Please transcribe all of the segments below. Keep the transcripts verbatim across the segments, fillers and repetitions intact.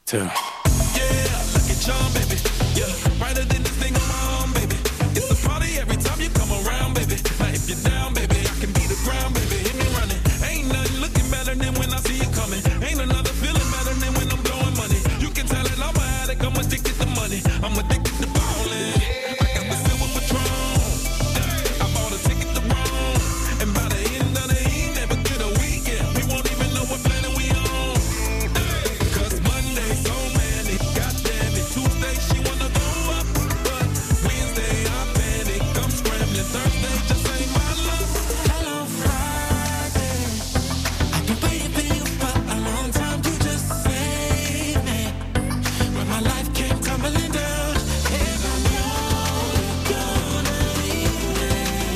Tja. Yeah, look at John, baby. Yeah, brighter than this thing on my arm, baby. It's a party every time you come around, baby. Now if you're down, baby, I can be the ground, baby. Hit me running. Ain't nothing looking better than when I see you coming. Ain't another feeling better than when I'm blowing money. You can tell that I'm an addict, I'm addicted to money. I'm addicted to ballin'. I got the silver Patron. I bought a ticket to Rome. And by the end of the evening, never get a weekend. We won't even know what planet we on. Cause Monday so manic, goddamn it. Tuesday she wanna go up, but Wednesday I panic. I'm scrambling. Thursday just ain't my luck. Hello Friday, I've been waiting for you for a long time. You just saved me when my life came tumbling down. And I know you're gonna leave me.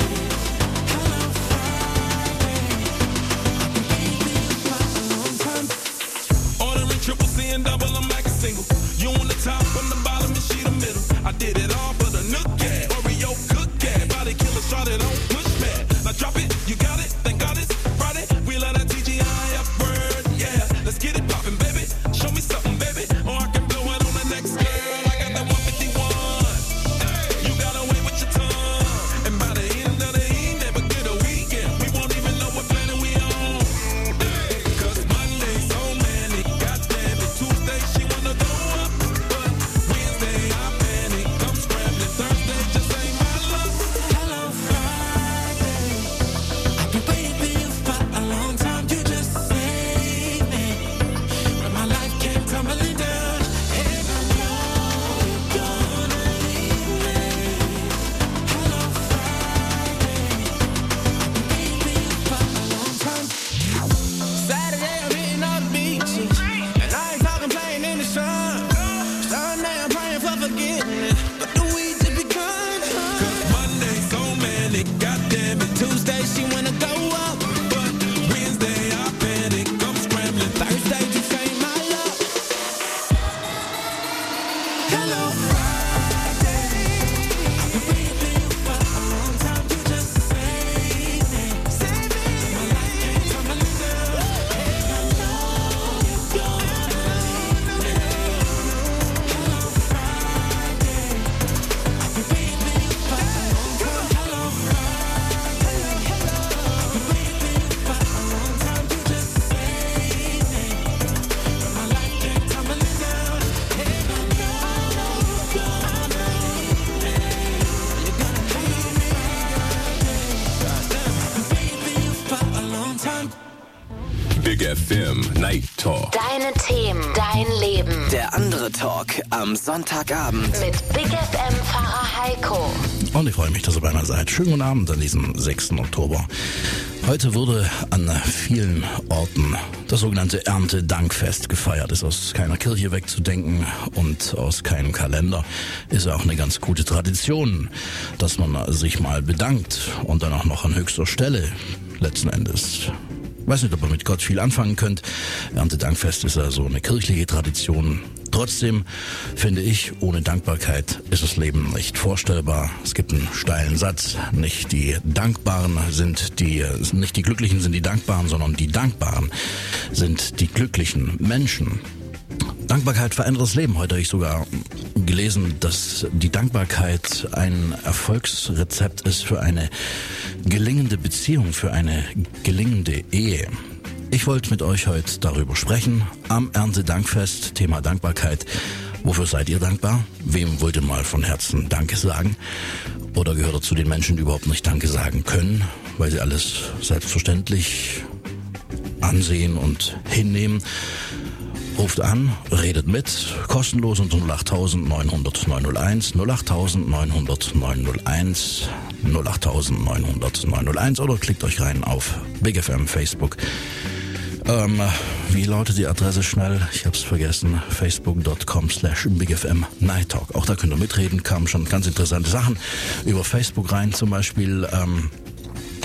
Hello Friday, I've been waiting for you for a long time. Ordering triple C and double, I'm like a single. You on the top, on the bottom, and she the middle. I did it all for the nook cat, Oreo cook cat. Body killer, started on push pad. Now drop it, you got it, thank God it's Friday. We let that T G I upward, yeah. Let's get it poppin', baby. Show me something, baby, or I can blow it on the next girl. I got that one fifty-one. You got away with your tongue. And by the end of the evening, never get a weekend. We won't even know what planet we on. Cause Monday so manic, goddamn it. Tuesday she wanna go up, but Wednesday I panic. I'm scrambling. Thursday just ain't my luck. Hello Friday, I've been waiting for you for a long time. You just saved me when my life came tumbling down. And I know you're gonna leave me. Hello Friday, I've been waiting for you for a long time. Saturday I'm hitting all the beaches, and I ain't talking playing in the sun. Sunday I'm praying for forgiveness, but the weed just begun. Monday so manic, goddamn it. Tuesday she wanna go up, But Wednesday I panic. I'm scrambling. Thursday just ain't my luck. Hello Friday, I've been waiting for you for a long time. You just saved me, saved me. My life came tumbling down, and I know you're gonna leave me. Hello Friday, I've been waiting for you for a long time. Hello Friday, I've been waiting for you for a long time. You just saved me when my life came tumbling down, and I know you're gonna leave me. You're gonna leave me. I've been waiting for you for a long time. Big F M Night Talk. Deine Themen, dein Leben. Der andere Talk am Sonntagabend. Mit Big F M-Fahrer Heiko. Und ich freue mich, dass ihr bei mir seid. Schönen guten Abend an diesem sechsten Oktober. Heute wurde an vielen Orten das sogenannte Erntedankfest gefeiert. Ist aus keiner Kirche wegzudenken und aus keinem Kalender. Ist auch eine ganz gute Tradition, dass man sich mal bedankt und dann auch noch an höchster Stelle letzten Endes. Ich weiß nicht, ob ihr mit Gott viel anfangen könnt. Erntedankfest ist ja so eine kirchliche Tradition. Trotzdem finde ich, ohne Dankbarkeit ist das Leben nicht vorstellbar. Es gibt einen steilen Satz. Nicht die Dankbaren sind die, nicht die Glücklichen sind die Dankbaren, sondern die Dankbaren sind die glücklichen Menschen. Dankbarkeit verändert das Leben. Heute habe ich sogar gelesen, dass die Dankbarkeit ein Erfolgsrezept ist für eine gelingende Beziehung, für eine gelingende Ehe. Ich wollte mit euch heute darüber sprechen, am Erntedankfest, Thema Dankbarkeit. Wofür seid ihr dankbar? Wem wollt ihr mal von Herzen Danke sagen? Oder gehört ihr zu den Menschen, die überhaupt nicht Danke sagen können, weil sie alles selbstverständlich ansehen und hinnehmen? Ruft an, redet mit, kostenlos unter null acht neun null null neun null eins, null acht neun null null neun null eins, null acht neun null null neun null eins oder klickt euch rein auf Big F M Facebook. Ähm, wie lautet die Adresse schnell? Ich hab's vergessen. facebook punkt com slash Big F M Night Talk. Auch da könnt ihr mitreden. Kamen schon ganz interessante Sachen über Facebook rein. Zum Beispiel, ähm,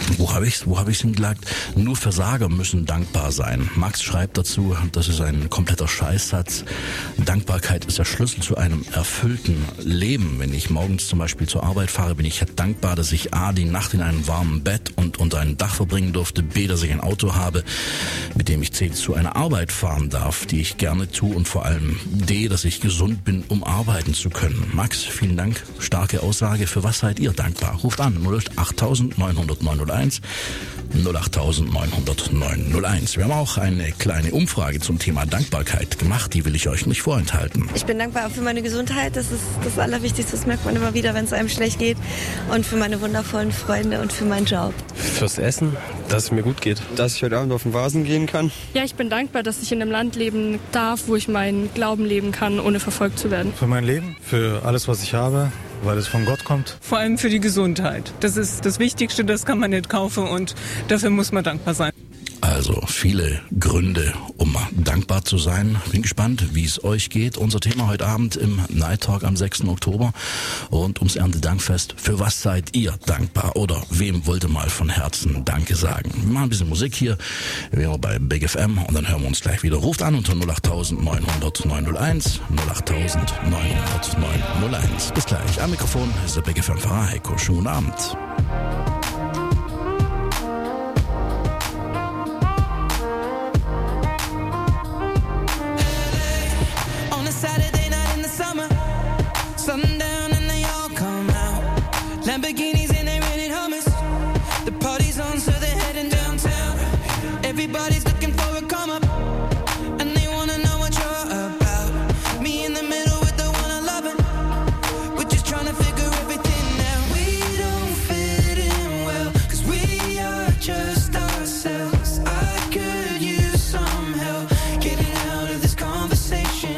Wo habe ich's? Wo habe ich's hingelagt? Nur Versager müssen dankbar sein. Max schreibt dazu, das ist ein kompletter Scheißsatz. Dankbarkeit ist der Schlüssel zu einem erfüllten Leben. Wenn ich morgens zum Beispiel zur Arbeit fahre, bin ich dankbar, dass ich A, die Nacht in einem warmen Bett und unter einem Dach verbringen durfte, B, dass ich ein Auto habe, mit dem ich C, zu einer Arbeit fahren darf, die ich gerne tue, und vor allem D, dass ich gesund bin, um arbeiten zu können. Max, vielen Dank. Starke Aussage. Für was seid ihr dankbar? Ruft an null acht neun null null neun null eins null acht neun null null neun null eins. Wir haben auch eine kleine Umfrage zum Thema Dankbarkeit gemacht, die will ich euch nicht vorenthalten. Ich bin dankbar für meine Gesundheit, das ist das Allerwichtigste, das merkt man immer wieder, wenn es einem schlecht geht, und für meine wundervollen Freunde und für meinen Job. Fürs Essen, dass es mir gut geht. Dass ich heute Abend auf den Vasen gehen kann. Ja, ich bin dankbar, dass ich in einem Land leben darf, wo ich meinen Glauben leben kann, ohne verfolgt zu werden. Für mein Leben, für alles, was ich habe, weil es von Gott kommt. Vor allem für die Gesundheit. Das ist das Wichtigste, das kann man nicht kaufen, und dafür muss man dankbar sein. Also viele Gründe, um dankbar zu sein. Bin gespannt, wie es euch geht. Unser Thema heute Abend im Night Talk am sechsten Oktober rund ums Erntedankfest. Für was seid ihr dankbar oder wem wollt ihr mal von Herzen Danke sagen? Wir machen ein bisschen Musik hier. Wir sind bei Big F M und dann hören wir uns gleich wieder. Ruft an unter null acht neun null null neun null eins null acht neun null neun null eins. Bis gleich. Am Mikrofon ist der Big F M-Fahrer Heiko. Schönen guten Abend. Saturday night in the summer, sundown and they all come out. Lamborghinis and they rented hummus. The party's on, so they're heading downtown. Everybody's looking for a come up, and they wanna know what you're about. Me in the middle with the one I love, it. We're just trying to figure everything out. We don't fit in well, cause we are just ourselves. I could use some help getting out of this conversation.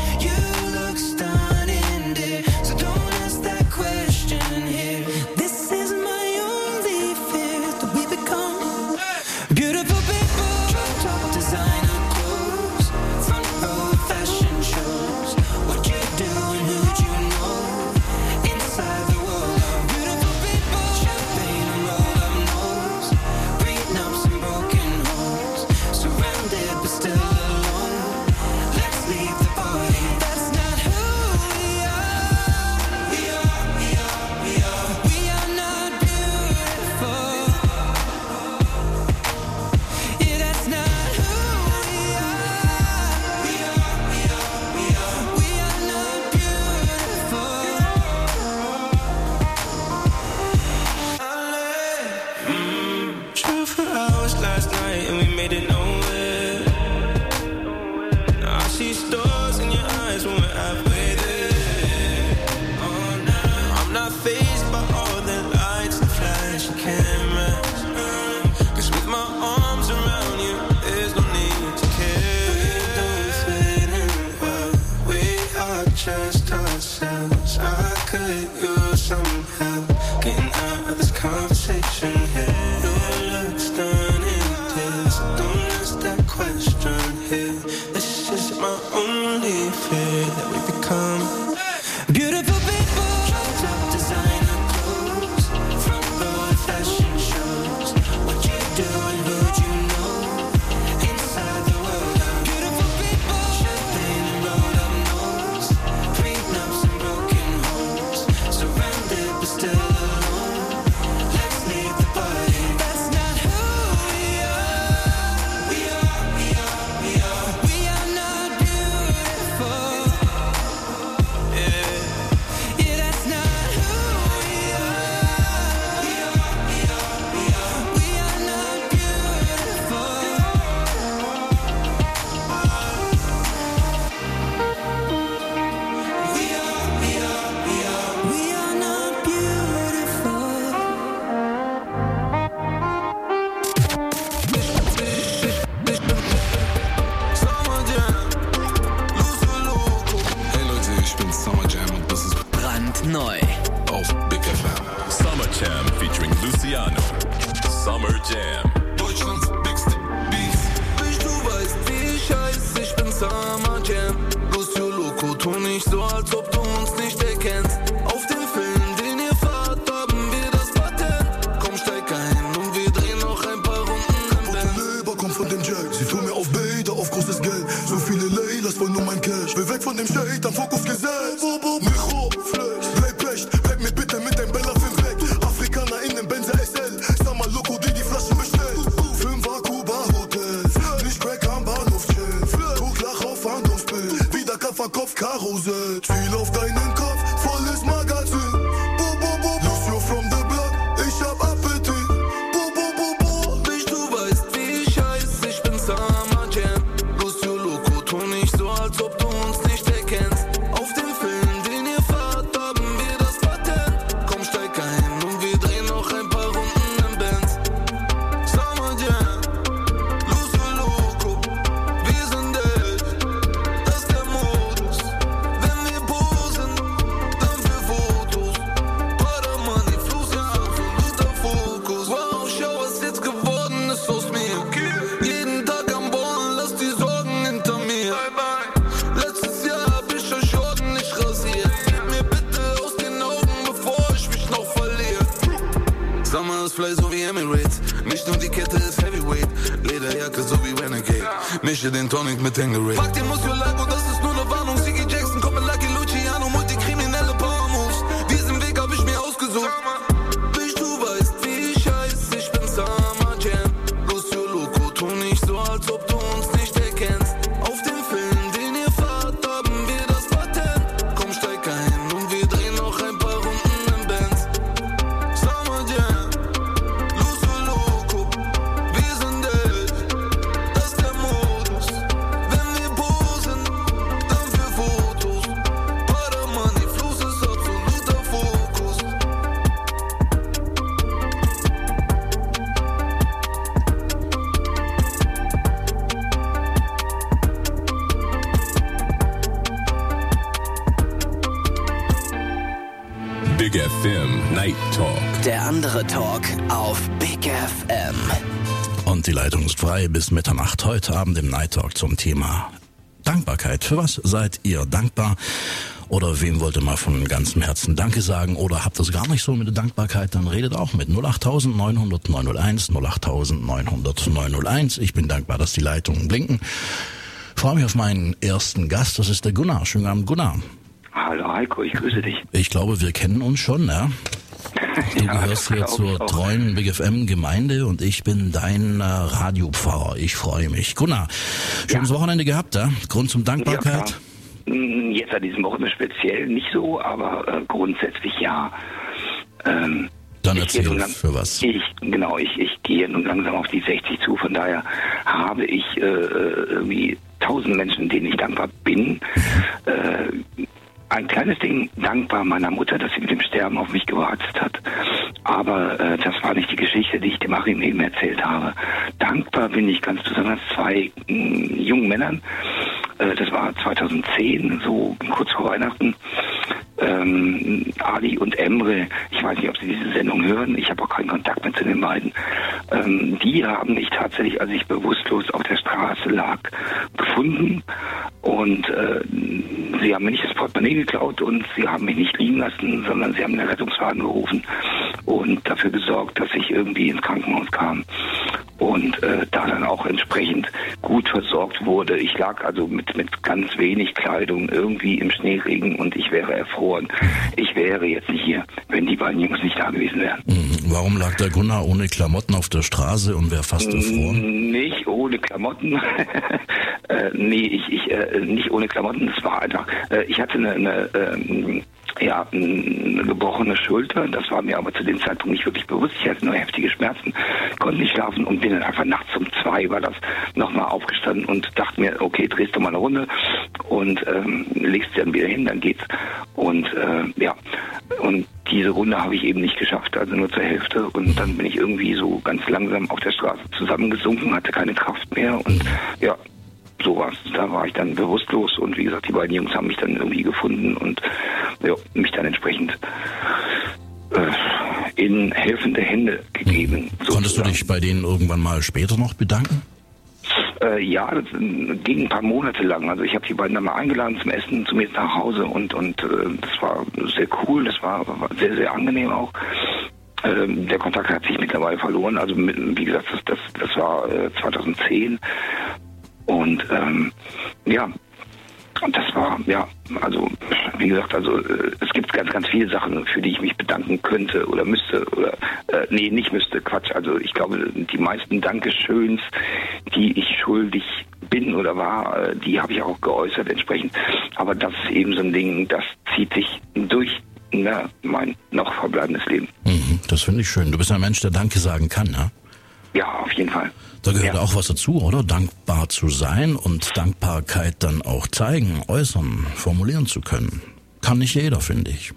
Neu auf Big F M. Summer Jam featuring Luciano. Summer Jam. Deutschlands bigste Beats. Bitch, du weißt, wie ich heiß, ich bin Summer Jam. Lucio Loco, tu nicht so, als ob du uns nicht erkennst. Auf dem Film, den ihr fahrt, haben wir das Patent. Komm, steig ein und wir von dem Shade am Fokus gesetzt. Mikro, Flex, bleib echt, bleib mir bitte mit dem Bellafin weg. Afrikaner in dem Benzer S L, sag mal Loco, die die Flaschen bestellt. Fünfer Kuba Hotels, nicht Crack am Bahnhof chill. Kuchlach auf Handlungsbild, wieder Kafferkopf Karussell. Viel auf deinen Kopf, volles Magazin. Lucio from the block, ich hab Appetit. Bitch, du weißt, wie ich heiß, ich bin Summer Jam. Lucio Loco, tu nicht so, als ob du uns nicht erkennst. Auf dem Film, den ihr fahrt, haben wir das Patent. Komm, steig ein und wir drehen noch ein paar Runden im Benz. Summer Jam, Lucio Loco, wir sind echt, das ist der Modus. Wenn wir posen, dann für Fotos. Para Money, Fluss ist absoluter Fokus. Wow, schau, was jetzt geworden ist aus mir. Jeden Tag am Ballen, lass die Sorgen hinter mir. Letztes Jahr hab ich euch ordentlich rasiert. Gib mir bitte aus den Augen, bevor ich mich noch verliere. Summer ist Fly so wie Emirates. Nicht nur die Kette ist Heavyweight. Lederjacke so wie Renegade. Mische den Tonic mit Tangerade. Fuck den Musiolago, das ist nur ne Warnung. Siggy Jackson, kommt mit Lucky Luciano. Multikriminelle Power Moves. Diesen Weg hab ich mir ausgesucht. Bitch, du weißt, wie ich heiß. Ich bin Summer Jam. Lucio Loco, tu nicht so, als ob du uns nicht erkennst. Auf dem Film, den ihr fahrt, haben wir das Patent. Komm, steig ein und wir drehen noch ein paar Runden im Benz. Summer Jam, Lucio Loco, wir sind echt, das ist der Modus. Wenn wir posen, dann für Fotos. Para Money, Fluss ist absoluter Fokus. Big F M Night Talk. Der andere Talk auf Big F M. Und die Leitung ist frei bis Mitternacht heute Abend im Night Talk zum Thema Dankbarkeit. Für was seid ihr dankbar? Oder wem wollt ihr mal von ganzem Herzen Danke sagen? Oder habt ihr es gar nicht so mit der Dankbarkeit? Dann redet auch mit null acht neun hundert neun null eins, null acht neun hundert neun null eins. Ich bin dankbar, dass die Leitungen blinken. Freue mich auf meinen ersten Gast, das ist der Gunnar. Schönen Abend, Gunnar. Hallo Heiko, ich grüße dich. Ich glaube, wir kennen uns schon, ja? Du Ja, gehörst das hier glaub zur ich auch. treuen Big F M-Gemeinde und ich bin dein äh, Radiopfarrer. Ich freue mich. Gunnar, schönes Wochenende gehabt, ja? Grund zum Dankbarkeit? Ja, klar. Jetzt an diesem Wochenende speziell nicht so, aber äh, grundsätzlich ja. Ähm, Dann ich erzähl, gehe nun lang- für was. Ich, genau, ich, ich gehe nun langsam auf die sechzig zu, von daher habe ich äh, irgendwie tausend Menschen, denen ich dankbar bin. Äh, ein kleines Ding, dankbar meiner Mutter, dass sie mit dem Sterben auf mich gewartet hat. Aber äh, das war nicht die Geschichte, die ich dem Achim eben erzählt habe. Dankbar bin ich ganz besonders zwei mh, jungen Männern. Äh, das war zweitausendzehn, so kurz vor Weihnachten. Ähm, Ali und Emre, ich weiß nicht, ob Sie diese Sendung hören, ich habe auch keinen Kontakt mehr zu den beiden. Ähm, die haben mich tatsächlich, als ich bewusstlos auf der Straße lag, gefunden und äh, sie haben mir nicht das Portemonnaie geklaut und sie haben mich nicht liegen lassen, sondern sie haben einen Rettungswagen gerufen und dafür gesorgt, dass ich irgendwie ins Krankenhaus kam und äh, da dann auch entsprechend gut versorgt wurde. Ich lag also mit, mit ganz wenig Kleidung irgendwie im Schneeregen und ich wäre erfroren. Ich wäre jetzt nicht hier, wenn die beiden Jungs nicht da gewesen wären. Mhm. Warum lag der Gunnar ohne Klamotten auf der Straße und wäre fast erfroren? Nicht ohne Klamotten. äh, nee, ich, ich äh, nicht ohne Klamotten. Es war einfach, äh, ich hatte eine, eine ähm, ja, eine gebrochene Schulter. Das war mir aber zu dem Zeitpunkt nicht wirklich bewusst. Ich hatte nur heftige Schmerzen, konnte nicht schlafen und bin dann einfach nachts um zwei war das nochmal aufgestanden und dachte mir, okay, drehst du mal eine Runde und ähm, legst dann wieder hin, dann geht's. Und äh, ja, und diese Runde habe ich eben nicht geschafft, also nur zur Hälfte. Und dann bin ich irgendwie so ganz langsam auf der Straße zusammengesunken, hatte keine Kraft mehr und ja, so war's. Da war ich dann bewusstlos und wie gesagt, die beiden Jungs haben mich dann irgendwie gefunden und ja, mich dann entsprechend äh, in helfende Hände gegeben. Konntest du dich bei denen irgendwann mal später noch bedanken? Äh, ja, das ging ein paar Monate lang. Also ich habe die beiden dann mal eingeladen zum Essen zu mir nach Hause und und äh, das war sehr cool, das war, war sehr, sehr angenehm auch. Ähm, der Kontakt hat sich mittlerweile verloren. Also mit, wie gesagt, das, das, das war äh, zweitausendzehn und ähm, ja, und das war, ja, also, wie gesagt, also äh, es gibt ganz, ganz viele Sachen, für die ich mich bedanken könnte oder müsste oder, äh, nee, nicht müsste, Quatsch. Also ich glaube, die meisten Dankeschöns, die ich schuldig bin oder war, äh, die habe ich auch geäußert entsprechend. Aber das ist eben so ein Ding, das zieht sich durch na, mein noch verbleibendes Leben. Mhm, das finde ich schön. Du bist ein Mensch, der Danke sagen kann, ne? Ja, auf jeden Fall. Da gehört ja. auch was dazu, oder? Dankbar zu sein und Dankbarkeit dann auch zeigen, äußern, formulieren zu können. Kann nicht jeder, finde ich.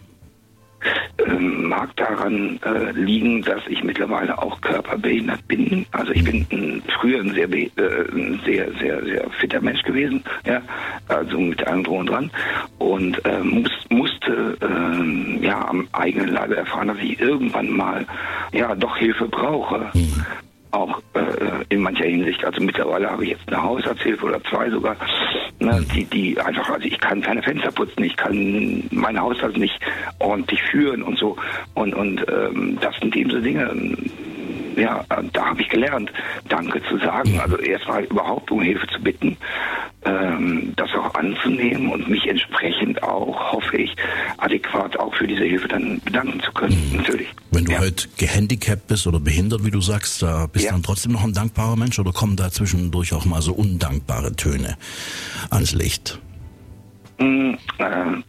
Ähm, mag daran äh, liegen, dass ich mittlerweile auch körperbehindert bin. Also ich bin ein, früher ein sehr, be- äh, ein sehr, sehr, sehr fitter Mensch gewesen, ja, also mit allem drum und dran. Und äh, muss, musste äh, ja am eigenen Leibe erfahren, dass ich irgendwann mal ja doch Hilfe brauche. Mhm. Auch äh, in mancher Hinsicht. Also mittlerweile habe ich jetzt eine Haushaltshilfe oder zwei sogar, ne, die, die einfach, also ich kann keine Fenster putzen, ich kann meinen Haushalt nicht ordentlich führen und so. Und, und ähm, das sind eben so Dinge, ja, da habe ich gelernt, Danke zu sagen. Also erstmal überhaupt um Hilfe zu bitten, ähm, das auch anzunehmen und mich entsprechend auch, hoffe ich, adäquat auch für diese Hilfe dann bedanken zu können, mhm. natürlich. Wenn du ja. heute gehandicapt bist oder behindert, wie du sagst, da bist du ja. dann trotzdem noch ein dankbarer Mensch oder kommen da zwischendurch auch mal so undankbare Töne ans Licht? Mm, äh,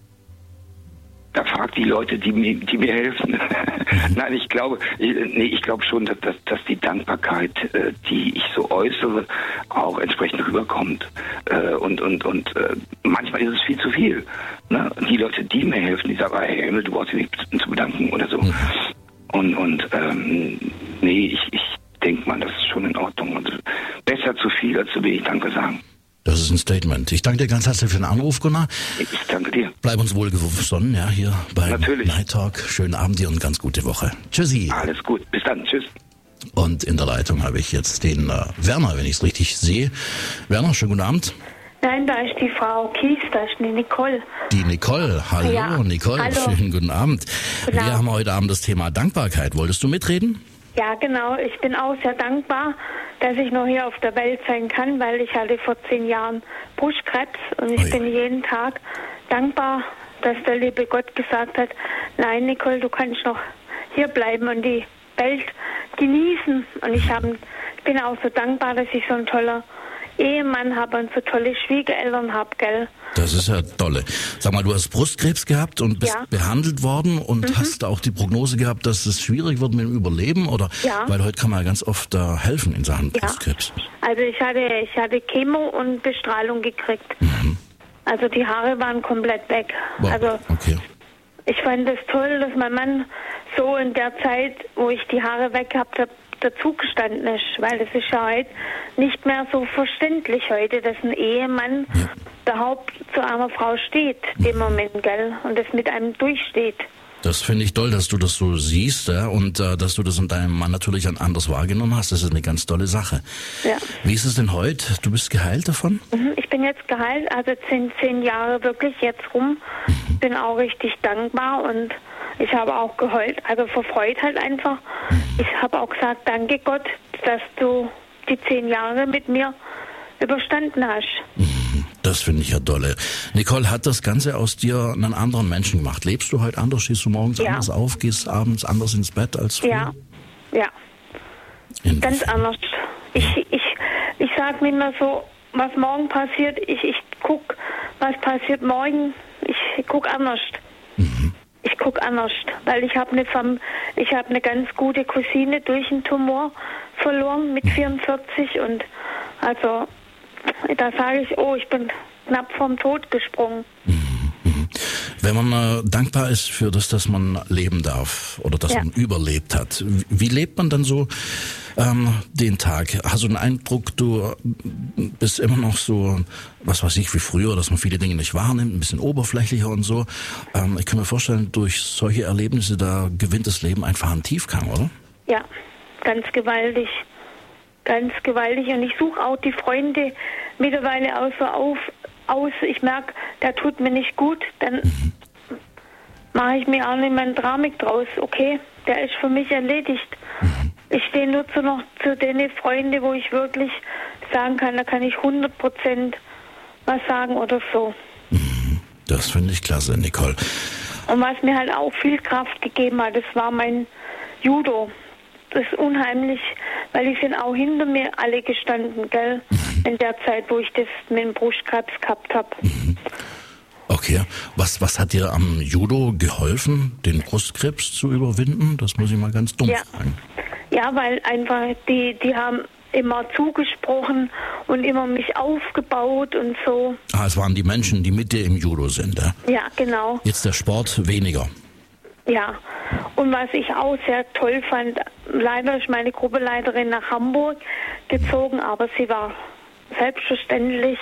Da fragt die Leute, die mir, die mir helfen. Nein, ich glaube, ich, nee, ich glaube schon, dass, dass, dass die Dankbarkeit, äh, die ich so äußere, auch entsprechend rüberkommt. Äh, und und und äh, manchmal ist es viel zu viel. Ne? Die Leute, die mir helfen, die sagen, hey Himmel, du brauchst dich nicht zu bedanken oder so. Mhm. Und und ähm, nee, ich, ich denke mal, das ist schon in Ordnung. Und besser zu viel als zu wenig Danke sagen. Das ist ein Statement. Ich danke dir ganz herzlich für den Anruf, Gunnar. Ich danke dir. Bleib uns wohl gesonnen, ja, hier bei Night Talk. Schönen Abend dir und ganz gute Woche. Tschüssi. Alles gut. Bis dann. Tschüss. Und in der Leitung habe ich jetzt den äh, Werner, wenn ich es richtig sehe. Werner, schönen guten Abend. Nein, da ist die Frau Kies, da ist die Nicole. Die Nicole. Hallo, ja. Nicole. Hallo. Schönen guten Abend. Genau. Wir haben heute Abend das Thema Dankbarkeit. Wolltest du mitreden? Ja, genau. Ich bin auch sehr dankbar, dass ich noch hier auf der Welt sein kann, weil ich hatte vor zehn Jahren Brustkrebs und ich Oi. bin jeden Tag dankbar, dass der liebe Gott gesagt hat, nein, Nicole, du kannst noch hier bleiben und die Welt genießen. Und ich, hab, ich bin auch so dankbar, dass ich so ein toller Ehemann habe und so tolle Schwiegereltern habe, gell? Das ist ja tolle. Sag mal, du hast Brustkrebs gehabt und bist ja. behandelt worden und mhm. hast auch die Prognose gehabt, dass es schwierig wird mit dem Überleben, oder? Ja. Weil heute kann man ja ganz oft da helfen in Sachen ja. Brustkrebs. Also ich hatte, ich hatte Chemo und Bestrahlung gekriegt. Mhm. Also die Haare waren komplett weg. Wow. Also okay. Ich fand es das toll, dass mein Mann so in der Zeit, wo ich die Haare weg gehabt habe, dazugestanden ist, weil es ist ja heute nicht mehr so verständlich heute, dass ein Ehemann ja. überhaupt zu einer Frau steht, im Moment, gell, und das mit einem durchsteht. Das finde ich toll, dass du das so siehst, ja, und äh, dass du das in deinem Mann natürlich anders wahrgenommen hast. Das ist eine ganz tolle Sache. Ja. Wie ist es denn heute? Du bist geheilt davon? Mhm, ich bin jetzt geheilt, also zehn, zehn Jahre wirklich jetzt rum. Mhm. Bin auch richtig dankbar und ich habe auch geheult, also vor Freude halt einfach. Mhm. Ich habe auch gesagt, danke Gott, dass du die zehn Jahre mit mir überstanden hast. Mhm. Das finde ich ja dolle. Nicole, hat das Ganze aus dir einen anderen Menschen gemacht? Lebst du heute anders? Stehst du morgens ja. anders auf? Gehst abends anders ins Bett als früher? Ja, ja. In Ganz anders. Ich, ich, ich sage mir immer so, was morgen passiert, ich, ich gucke, was passiert morgen, ich gucke anders. Mhm. Ich gucke anders, weil ich habe eine ich habe eine ganz gute Cousine durch einen Tumor verloren mit vierundvierzig und also da sage ich, oh, ich bin knapp vom Tod gesprungen. Wenn man äh, dankbar ist für das, dass man leben darf oder dass ja. man überlebt hat, wie, wie lebt man dann so ähm, den Tag? Hast du den Eindruck, du bist immer noch so, was weiß ich, wie früher, dass man viele Dinge nicht wahrnimmt, ein bisschen oberflächlicher und so? Ähm, ich kann mir vorstellen, durch solche Erlebnisse, da gewinnt das Leben einfach einen Tiefgang, oder? Ja, ganz gewaltig. Ganz gewaltig. Und ich suche auch die Freunde mittlerweile auch so auf, aus. Ich merke, der tut mir nicht gut. Dann mhm. mache ich mir auch nicht mehr einen Dramik draus. Okay, der ist für mich erledigt. Mhm. Ich stehe nur zu noch zu den Freunden, wo ich wirklich sagen kann, da kann ich hundert Prozent was sagen oder so. Das finde ich klasse, Nicole. Und was mir halt auch viel Kraft gegeben hat, das war mein Judo. Das ist unheimlich, weil die sind auch hinter mir alle gestanden, gell? Mhm. In der Zeit, wo ich das mit dem Brustkrebs gehabt habe. Mhm. Okay, was, was hat dir am Judo geholfen, den Brustkrebs zu überwinden? Das muss ich mal ganz dumm ja. fragen. Ja, weil einfach die, die haben immer zugesprochen und immer mich aufgebaut und so. Ah, es waren die Menschen, die mit dir im Judo sind, ja? Ja, genau. Jetzt der Sport weniger. Ja, und was ich auch sehr toll fand, leider ist meine Gruppeleiterin nach Hamburg gezogen, aber sie war selbstverständlich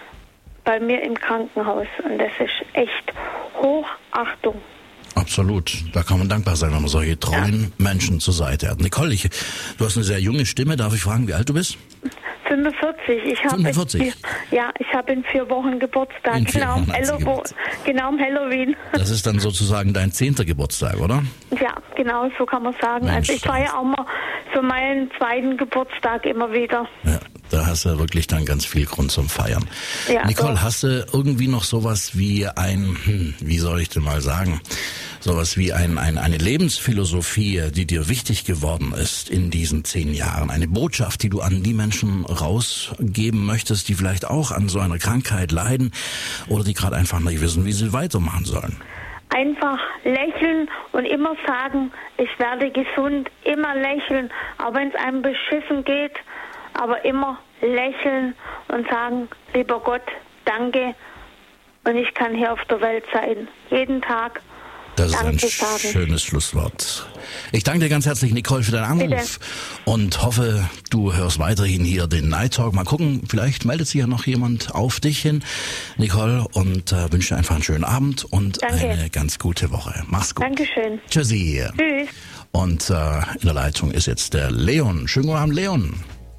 bei mir im Krankenhaus und das ist echt Hochachtung. Absolut. Da kann man dankbar sein, wenn man solche treuen ja. Menschen zur Seite hat. Nicole, ich, du hast eine sehr junge Stimme. Darf ich fragen, wie alt du bist? fünfundvierzig. Ich habe fünfundvierzig? In, ja, ich habe in vier Wochen Geburtstag. In vier genau, Wochen Hello, Geburtstag. Genau um Halloween. Das ist dann sozusagen dein zehnter Geburtstag, oder? Ja, genau, so kann man sagen. Mensch, also ich feiere auch mal für meinen zweiten Geburtstag immer wieder. Ja, da hast du wirklich dann ganz viel Grund zum Feiern. Ja, Nicole, doch. hast du irgendwie noch sowas wie ein, hm, wie soll ich denn mal sagen, sowas wie ein, ein, eine Lebensphilosophie, die dir wichtig geworden ist in diesen zehn Jahren? Eine Botschaft, die du an die Menschen rausgeben möchtest, die vielleicht auch an so einer Krankheit leiden oder die gerade einfach nicht wissen, wie sie weitermachen sollen? Einfach lächeln und immer sagen, ich werde gesund, immer lächeln, auch wenn es einem beschissen geht, aber immer lächeln und sagen, lieber Gott, danke und ich kann hier auf der Welt sein, jeden Tag. Das ist Danke ein sagen. schönes Schlusswort. Ich danke dir ganz herzlich, Nicole, für deinen Anruf. Bitte. Und hoffe, du hörst weiterhin hier den Night Talk. Mal gucken, vielleicht meldet sich ja noch jemand auf dich hin, Nicole, und äh, wünsche dir einfach einen schönen Abend und Danke. eine ganz gute Woche. Mach's gut. Dankeschön. Tschüssi. Tschüss. Und äh, in der Leitung ist jetzt der Leon. Schönen guten Abend, Leon.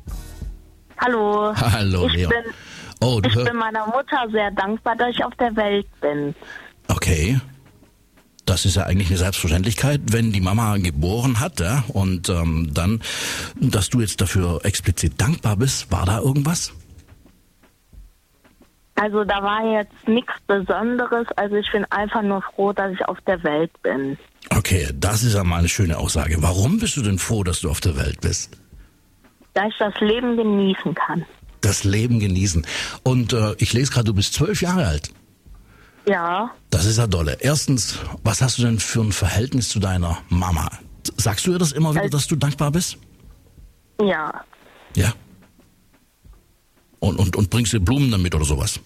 Hallo. Hallo, ich Leon. Bin, oh, du ich hör- bin meiner Mutter sehr dankbar, dass ich auf der Welt bin. Okay. Das ist ja eigentlich eine Selbstverständlichkeit, wenn die Mama geboren hat, ja, und ähm, dann, dass du jetzt dafür explizit dankbar bist. War da irgendwas? Also da war jetzt nichts Besonderes. Also ich bin einfach nur froh, dass ich auf der Welt bin. Okay, das ist ja mal eine schöne Aussage. Warum bist du denn froh, dass du auf der Welt bist? Da ich das Leben genießen kann. Das Leben genießen. Und äh, ich lese gerade, du bist zwölf Jahre alt. Ja. Das ist ja dolle. Erstens, was hast du denn für ein Verhältnis zu deiner Mama? Sagst du ihr das immer wieder, Also, dass du dankbar bist? Ja. Ja. Und, und, und bringst ihr Blumen damit oder sowas?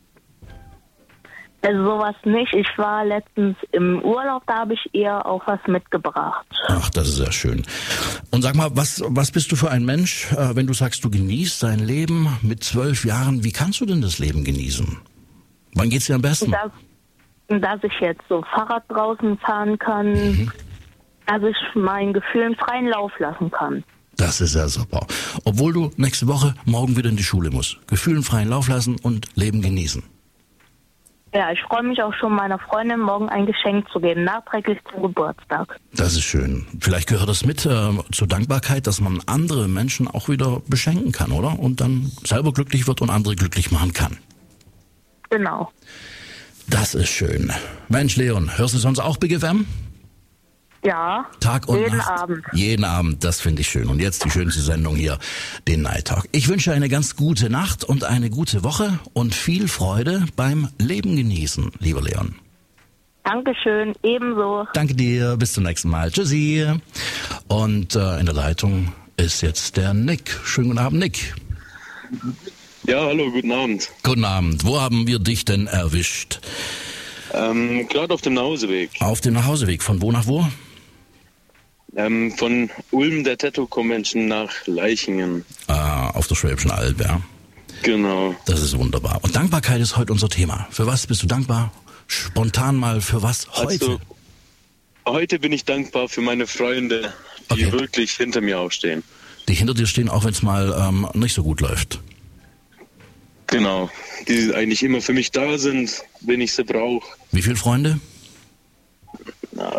Also sowas nicht. Ich war letztens im Urlaub, da habe ich ihr auch was mitgebracht. Ach, das ist sehr schön. Und sag mal, was, was bist du für ein Mensch, äh, wenn du sagst, du genießt dein Leben mit zwölf Jahren? Wie kannst du denn das Leben genießen? Wann geht's dir am besten? Dass, dass ich jetzt so Fahrrad draußen fahren kann, Mhm. dass ich meinen Gefühlen freien Lauf lassen kann. Das ist ja super. Obwohl du nächste Woche morgen wieder in die Schule musst. Gefühlen freien Lauf lassen und Leben genießen. Ja, ich freue mich auch schon, meiner Freundin morgen ein Geschenk zu geben, nachträglich zum Geburtstag. Das ist schön. Vielleicht gehört das mit äh, zur Dankbarkeit, dass man andere Menschen auch wieder beschenken kann, oder? Und dann selber glücklich wird und andere glücklich machen kann. Genau. Das ist schön. Mensch, Leon, hörst du sonst auch Big F M? Ja, Tag und jeden Nacht. Abend. Jeden Abend, das finde ich schön. Und jetzt die schönste Sendung hier, den Night Talk. Ich wünsche eine ganz gute Nacht und eine gute Woche und viel Freude beim Leben genießen, lieber Leon. Dankeschön, ebenso. Danke dir, bis zum nächsten Mal. Tschüssi. Und äh, in der Leitung ist jetzt der Nick. Schönen guten Abend, Nick. Ja, hallo, guten Abend. Guten Abend. Wo haben wir dich denn erwischt? Ähm, gerade auf dem Nachhauseweg. Auf dem Nachhauseweg. Von wo nach wo? Ähm, von Ulm der Tattoo Convention nach Leichingen. Ah, auf der Schwäbischen Alb, ja. Genau. Das ist wunderbar. Und Dankbarkeit ist heute unser Thema. Für was bist du dankbar? Spontan mal, für was heute? Also, heute bin ich dankbar für meine Freunde, die Okay. wirklich hinter mir aufstehen. Die hinter dir stehen, auch wenn es mal ähm, nicht so gut läuft. Genau. Die eigentlich immer für mich da sind, wenn ich sie brauche. Wie viele Freunde?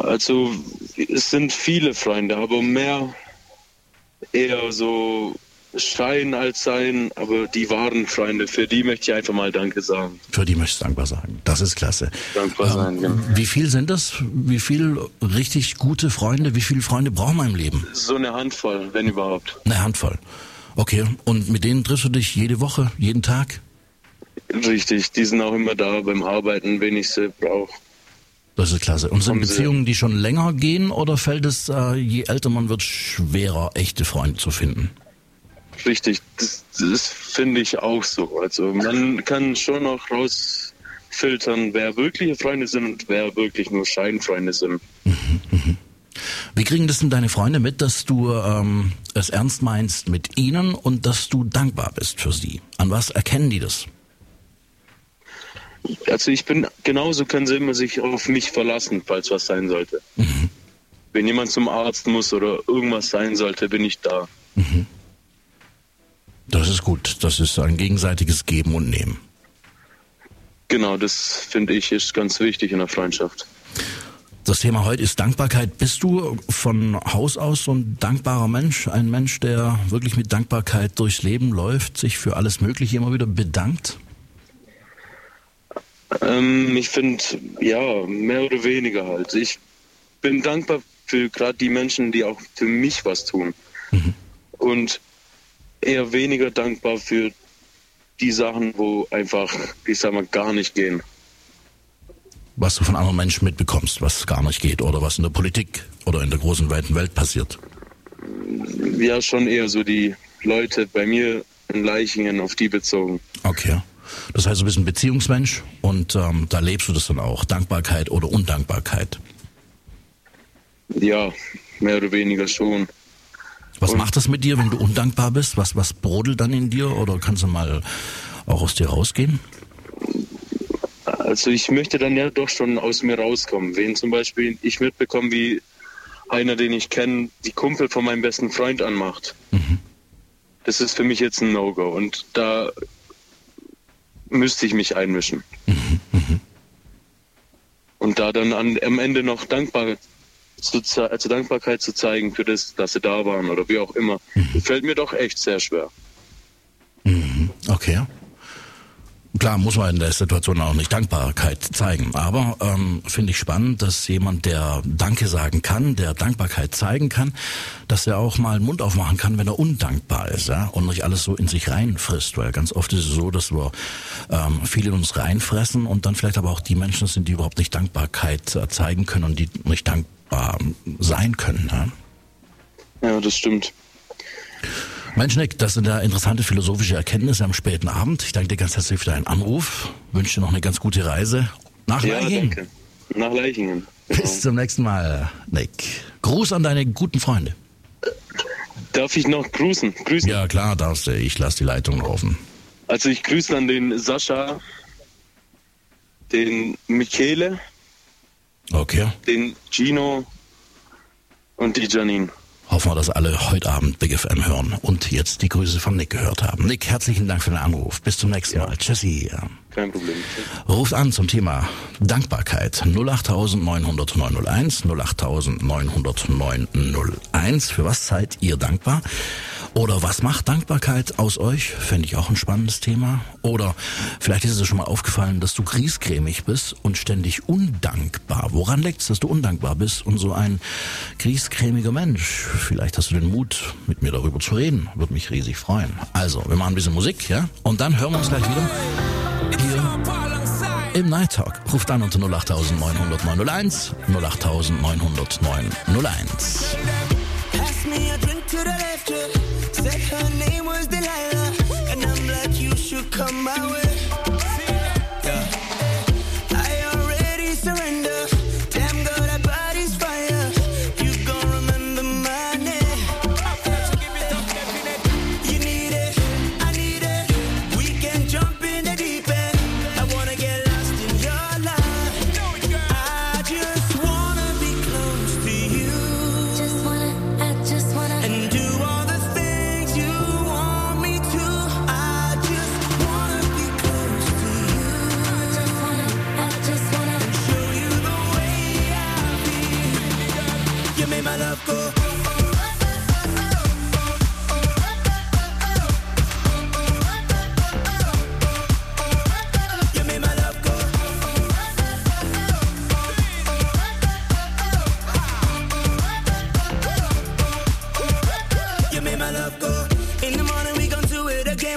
Also es sind viele Freunde, aber mehr eher so Schein als Sein, aber die wahren Freunde, für die möchte ich einfach mal Danke sagen. Für die möchte ich dankbar sagen. Das ist klasse. Dankbar sein, ja. Wie viel sind das? Wie viel richtig gute Freunde? Wie viele Freunde braucht man im Leben? So eine Handvoll, wenn überhaupt. Eine Handvoll. Okay. Und mit denen triffst du dich jede Woche, jeden Tag? Richtig, die sind auch immer da beim Arbeiten, wenn ich sie brauche. Das ist klasse. Und sind Haben Sie- Beziehungen, die schon länger gehen, oder fällt es, äh, je älter man wird, schwerer, echte Freunde zu finden? Richtig, das, das finde ich auch so. Also man kann schon auch rausfiltern, wer wirkliche Freunde sind und wer wirklich nur Scheinfreunde sind. Wie kriegen das denn deine Freunde mit, dass du ähm, es ernst meinst mit ihnen und dass du dankbar bist für sie? An was erkennen die das? Also ich bin, genauso können sie immer sich auf mich verlassen, falls was sein sollte. Mhm. Wenn jemand zum Arzt muss oder irgendwas sein sollte, bin ich da. Mhm. Das ist gut. Das ist ein gegenseitiges Geben und Nehmen. Genau, das finde ich ist ganz wichtig in der Freundschaft. Das Thema heute ist Dankbarkeit. Bist du von Haus aus so ein dankbarer Mensch? Ein Mensch, der wirklich mit Dankbarkeit durchs Leben läuft, sich für alles Mögliche immer wieder bedankt? Ähm, ich finde, ja, mehr oder weniger halt. Ich bin dankbar für gerade die Menschen, die auch für mich was tun. Mhm. Und eher weniger dankbar für die Sachen, wo einfach, ich sag mal, gar nicht gehen. Was du von anderen Menschen mitbekommst, was gar nicht geht, oder was in der Politik oder in der großen, weiten Welt passiert? Ja, schon eher so die Leute bei mir in Leichingen, auf die bezogen. Okay. Das heißt, du bist ein Beziehungsmensch und ähm, da lebst du das dann auch. Dankbarkeit oder Undankbarkeit. Ja, mehr oder weniger schon. Was Und- macht das mit dir, wenn du undankbar bist? Was, was brodelt dann in dir? Oder kannst du mal auch aus dir rausgehen? Also ich möchte dann ja doch schon aus mir rauskommen. Wenn zum Beispiel ich mitbekomme, wie einer, den ich kenne, die Kumpel von meinem besten Freund anmacht. Mhm. Das ist für mich jetzt ein No-Go. Und da müsste ich mich einmischen. Mhm. Mhm. Und da dann an, am Ende noch dankbar zu, ze- also Dankbarkeit zu zeigen für das, dass sie da waren oder wie auch immer, Mhm. fällt mir doch echt sehr schwer. Mhm. Okay. Klar, muss man in der Situation auch nicht Dankbarkeit zeigen. Aber ähm, finde ich spannend, dass jemand, der Danke sagen kann, der Dankbarkeit zeigen kann, dass er auch mal den Mund aufmachen kann, wenn er undankbar ist, ja, und nicht alles so in sich reinfrisst. Weil ganz oft ist es so, dass wir ähm, viel in uns reinfressen und dann vielleicht aber auch die Menschen sind, die überhaupt nicht Dankbarkeit äh, zeigen können und die nicht dankbar sein können. Ja. Ja, das stimmt. Mensch, Nick, das sind ja interessante philosophische Erkenntnisse am späten Abend. Ich danke dir ganz herzlich für deinen Anruf. Wünsche dir noch eine ganz gute Reise nach Ja, Leichingen. danke. Nach Leichingen. Bis zum nächsten Mal, Nick. Gruß an deine guten Freunde. Darf ich noch grüßen? grüßen? Ja, klar, darfst du. Ich lasse die Leitung offen. Also ich grüße an den Sascha, den Michele, Okay. den Gino und die Janine. Hoffen wir, dass alle heute Abend Big F M hören und jetzt die Grüße von Nick gehört haben. Nick, herzlichen Dank für den Anruf. Bis zum nächsten Mal. Tschüssi. Kein Problem. Ruft an zum Thema Dankbarkeit. null acht neun null null neun null eins, null acht neun null null neun null eins. Für was seid ihr dankbar? Oder was macht Dankbarkeit aus euch? Fände ich auch ein spannendes Thema. Oder vielleicht ist es dir schon mal aufgefallen, dass du griesgrämig bist und ständig undankbar. Woran liegt es, dass du undankbar bist und so ein griesgrämiger Mensch? Vielleicht hast du den Mut, mit mir darüber zu reden. Würde mich riesig freuen. Also, wir machen ein bisschen Musik, ja? Und dann hören wir uns gleich wieder hier im Night Talk. Ruft an unter null acht neun null null neun null eins, null acht neun null null neun null eins. Pass me a drink to the left, yeah. Said her name was Delilah, and I'm like, you should come my way. Yeah. I already surrender. Damn girl, that body's fire. You gon' remember my name. You need it, I need it. We can jump in the deep end. I wanna get lost in your life. I just wanna be close to you. Just wanna, I just wanna. And do all the things you want me to. I just wanna be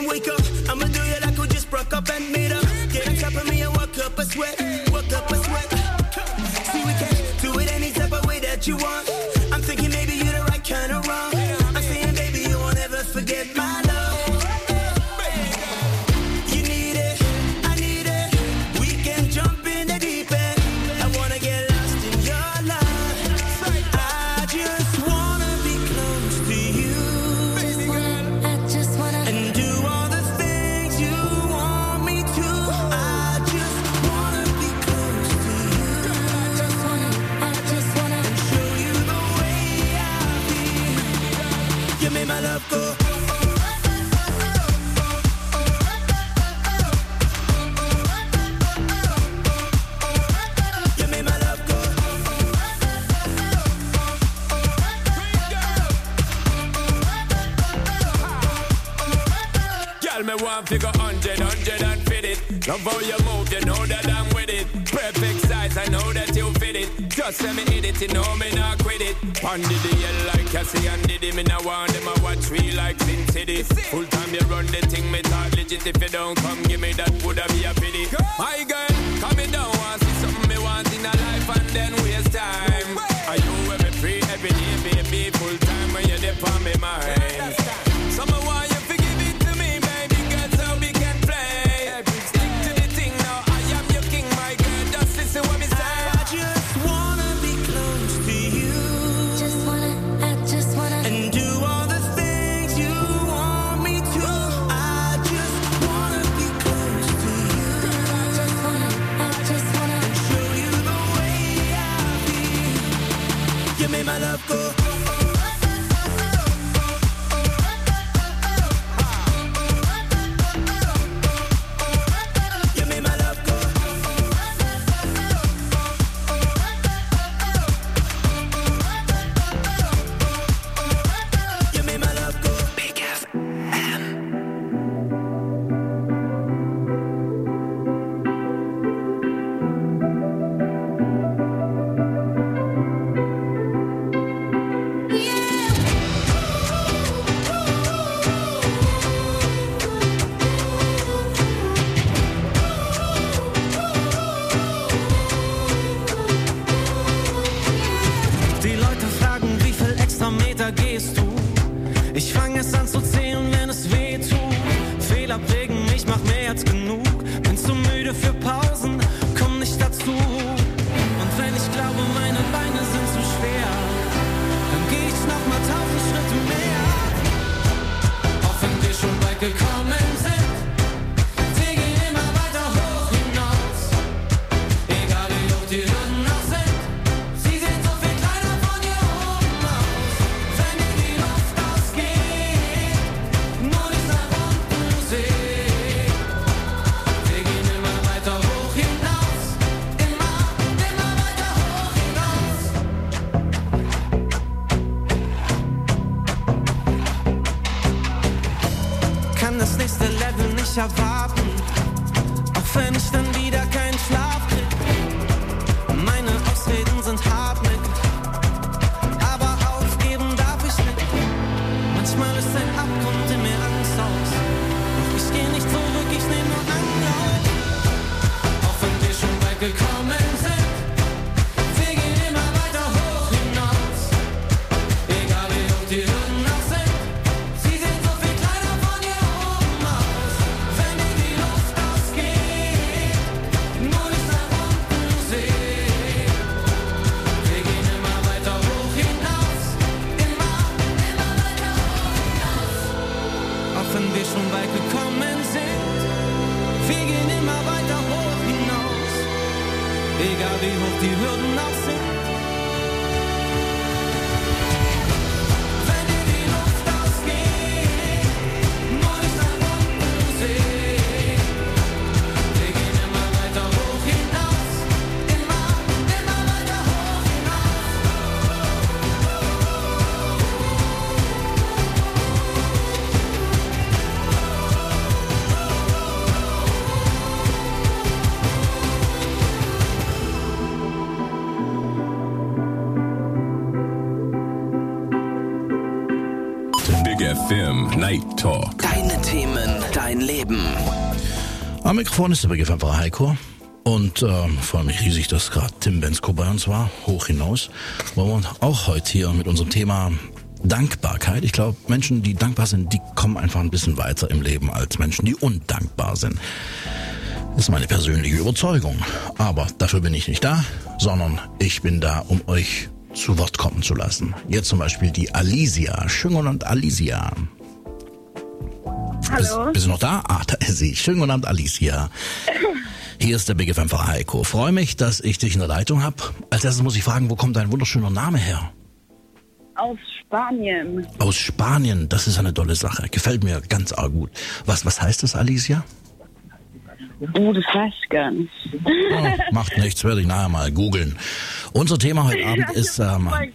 and wake up. I'ma do you like we just broke up and made up. Get on top of me and work up a sweat, work up a sweat. See, we can do it any type of way that you want. I'm thinking maybe you're the right kind of wrong. I'm saying, baby, you won't ever forget my love. You need it, I need it. We can jump in the deep end. I wanna get lost in your love. I just wanna be close to you. I just wanna And do all the things you want me to. I just wanna be close to you. I just wanna, I just wanna And show you the way I feel. You made my love go. You made my love go. Girl, me want figure hundred, hundred and fit it. Love how you move, you know that I'm with it. Perfect size, I know that you fit it. Just let me hit it, you know me not quit it. Pondy the hell like Cassie and Diddy. Me now want them a watch me like Sin City. Full time you run the thing, me talk legit. If you don't come, give me that, woulda be a pity. My girl, come me down, want see something me want in a life and then waste time. Are you every free, every day, baby, full time when you're there for me mind. Some of why you forgive it to me, baby girl, so we can play. Stick to the thing now, I am your king, my girl, just listen what me say. I just wanna be close to you. Just wanna, I just wanna And do all the things you want me to. I just wanna be close to you. I just wanna, I just wanna And show you the way I feel. You made my love go. You made my love go. You made my love go. Big F M. Die Leute fragen, wie viel extra Meter gehst du? Ich fang es an zu zählen, wenn es weh tut. Fehler prägen mich, mach mehr als genug. Bin zu müde für Pausen, komm nicht dazu. Und wenn ich glaube, meine Beine sind zu schwer, dann geh ich noch mal tausend Schritte mehr. Auch wenn wir schon weit gekommen sind, wir gehen immer weiter hoch hinaus. Egal wie hoch die Hürden noch sind. Sie sind so viel kleiner von hier oben aus. Wenn dir die Luft ausgeht, nur nicht nach unten sehen. Wir gehen immer weiter hoch hinaus. Immer, immer weiter hoch hinaus. Kann das nächste Level nicht erwarten, auch wenn ich dann wieder keinen Schlaf krieg. Meine Ausreden sind hartnäckig, aber aufgeben darf ich nicht. Manchmal ist ein Abgrund in mir Angst aus, doch ich geh nicht zurück, ich nehm nur Anlauf. Auch wenn wir schon weit gekommen sind, wir gehen immer weiter hoch hinaus. Egal wie hoch die Hürden noch sind, sie sind so viel kleiner von hier oben aus. Wenn dir die Luft ausgeht, nur nicht nach unten sehen. Wir gehen immer weiter hoch hinaus. Immer, immer weiter hoch hinaus. Auch wenn wir schon weit gekommen sind, wir gehen immer weiter hoch hinaus. Egal wie hoch die Hürden auch sind. Wenn dir die Luft ausgeht, nur nicht nach unten sehen. Wir gehen immer weiter hoch hinaus. Immer, immer weiter hoch hinaus. M Night Talk. Deine Themen, dein Leben. Am Mikrofon ist der Begriff einfach Heiko. Und ähm, freue mich riesig, dass gerade Tim Bensko bei uns war, hoch hinaus. Wollen wir auch heute hier mit unserem Thema Dankbarkeit. Ich glaube, Menschen, die dankbar sind, die kommen einfach ein bisschen weiter im Leben als Menschen, die undankbar sind. Das ist meine persönliche Überzeugung. Aber dafür bin ich nicht da, sondern ich bin da, um euch zu Wort kommen zu lassen. Jetzt zum Beispiel die Alicia. Schönen guten Abend, Alicia. Hallo. Bist, bist du noch da? Ah, da ist sie. Schönen guten Abend, Alicia. Hier ist der Big F M Heiko. Freue mich, dass ich dich in der Leitung habe. Als erstes muss ich fragen, wo kommt dein wunderschöner Name her? Aus Spanien. Aus Spanien, das ist eine tolle Sache. Gefällt mir ganz arg gut. Was, was heißt das, Alicia? Oh, das weiß ich gar nicht. Oh, macht nichts, werde ich nachher mal googeln. Unser Thema heute Abend ist... Ähm, Aber,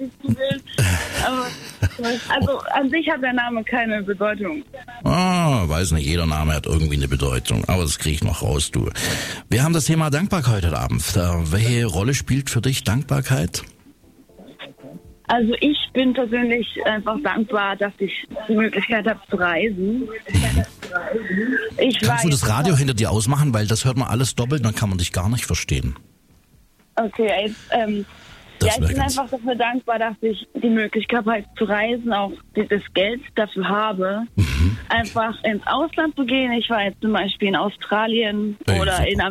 also an sich hat der Name keine Bedeutung. Ah, weiß nicht, jeder Name hat irgendwie eine Bedeutung, aber das kriege ich noch raus, du. Wir haben das Thema Dankbarkeit heute Abend. Welche Rolle spielt für dich Dankbarkeit? Also ich bin persönlich einfach dankbar, dass ich die Möglichkeit habe zu reisen. Ich Kannst du das Radio hinter dir ausmachen, weil das hört man alles doppelt, dann kann man dich gar nicht verstehen. Okay, jetzt, ähm, ja, ich bin einfach dafür dankbar, dass ich die Möglichkeit habe zu reisen, auch das Geld dafür habe, mhm. einfach ins Ausland zu gehen. Ich war jetzt zum Beispiel in Australien Ey, oder super. in